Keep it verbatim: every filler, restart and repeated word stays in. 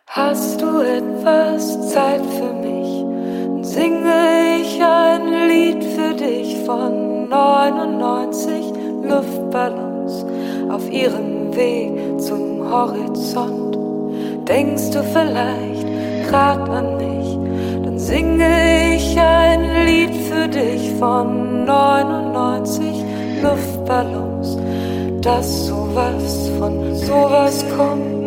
Hast du etwas Zeit für mich? Dann singe ich ein Lied für dich von neunundneunzig Luftballons auf ihrem Weg zum Horizont. Denkst du vielleicht grad an mich? Dann singe ich ein Lied für dich von neunundneunzig Luftballons, dass sowas von sowas kommt.